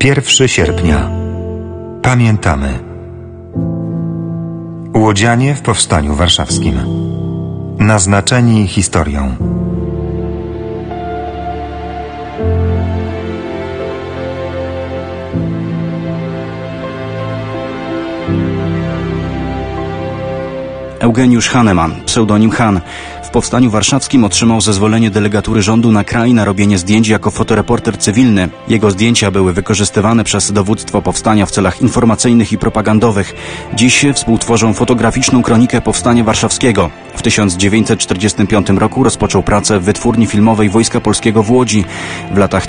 1 sierpnia. Pamiętamy. Łodzianie w Powstaniu Warszawskim. Naznaczeni historią. Eugeniusz Hahnemann, pseudonim Han, w Powstaniu Warszawskim otrzymał zezwolenie delegatury rządu na kraj na robienie zdjęć jako fotoreporter cywilny. Jego zdjęcia były wykorzystywane przez dowództwo powstania w celach informacyjnych i propagandowych. Dziś współtworzą fotograficzną kronikę Powstania Warszawskiego. W 1945 roku rozpoczął pracę w wytwórni filmowej Wojska Polskiego w Łodzi. W latach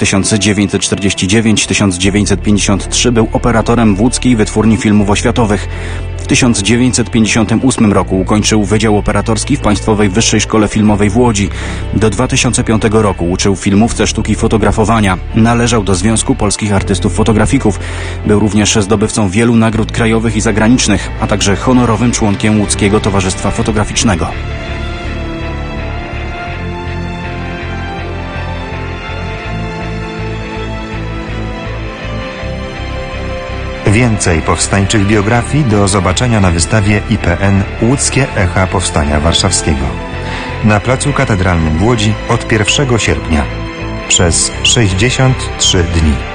1949-1953 był operatorem łódzkiej wytwórni filmów oświatowych. W 1958 roku ukończył Wydział Operatorski w Państwowej Wyższej Szkole Filmowej w Łodzi. Do 2005 roku uczył w filmówce sztuki fotografowania. Należał do Związku Polskich Artystów Fotografików. Był również zdobywcą wielu nagród krajowych i zagranicznych, a także honorowym członkiem Łódzkiego Towarzystwa Fotograficznego. Więcej powstańczych biografii do zobaczenia na wystawie IPN Łódzkie Echa Powstania Warszawskiego na Placu Katedralnym w Łodzi od 1 sierpnia przez 63 dni.